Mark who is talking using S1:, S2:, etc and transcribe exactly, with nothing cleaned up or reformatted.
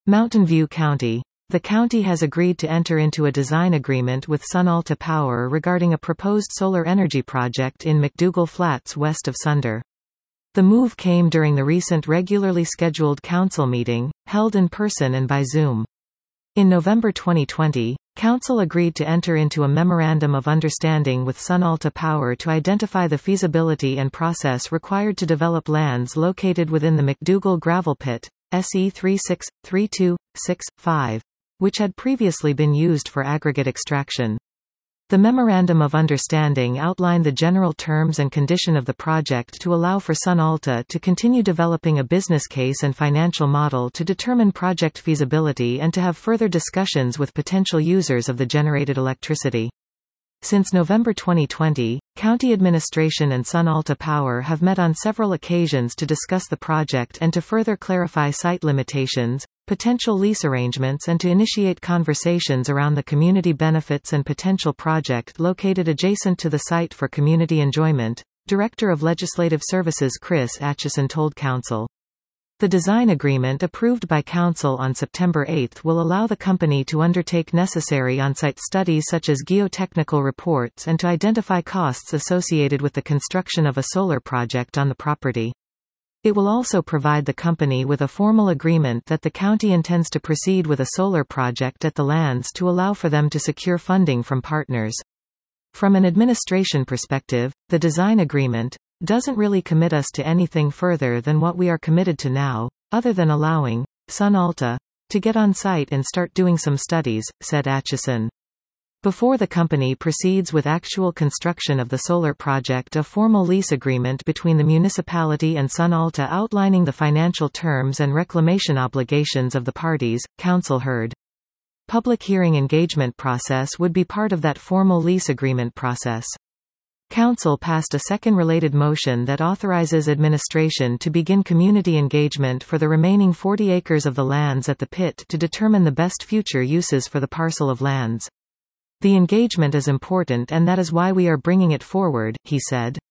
S1: Mountain View County. The county has agreed to enter into a design agreement with SunAlta Power regarding a proposed solar energy project in McDougall Flats west of Sunder. The move came during the recent regularly scheduled council meeting, held in person and by Zoom. In November twenty twenty, Council agreed to enter into a Memorandum of Understanding with SunAlta Power to identify the feasibility and process required to develop lands located within the McDougall Gravel Pit, S E three six three two six five, which had previously been used for aggregate extraction. The Memorandum of Understanding outlined the general terms and condition of the project to allow for SunAlta to continue developing a business case and financial model to determine project feasibility and to have further discussions with potential users of the generated electricity. Since November twenty twenty, County Administration and SunAlta Power have met on several occasions to discuss the project and to further clarify site limitations, potential lease arrangements and to initiate conversations around the community benefits and potential project located adjacent to the site for community enjoyment, Director of Legislative Services Chris Atchison told Council. The design agreement approved by Council on September eighth will allow the company to undertake necessary on-site studies such as geotechnical reports and to identify costs associated with the construction of a solar project on the property. It will also provide the company with a formal agreement that the county intends to proceed with a solar project at the lands to allow for them to secure funding from partners. From an administration perspective, the design agreement doesn't really commit us to anything further than what we are committed to now, other than allowing SunAlta to get on site and start doing some studies, said Atchison. Before the company proceeds with actual construction of the solar project, a formal lease agreement between the municipality and SunAlta outlining the financial terms and reclamation obligations of the parties, Council heard. Public hearing engagement process would be part of that formal lease agreement process. Council passed a second related motion that authorizes administration to begin community engagement for the remaining forty acres of the lands at the pit to determine the best future uses for the parcel of lands. The engagement is important and that is why we are bringing it forward, he said.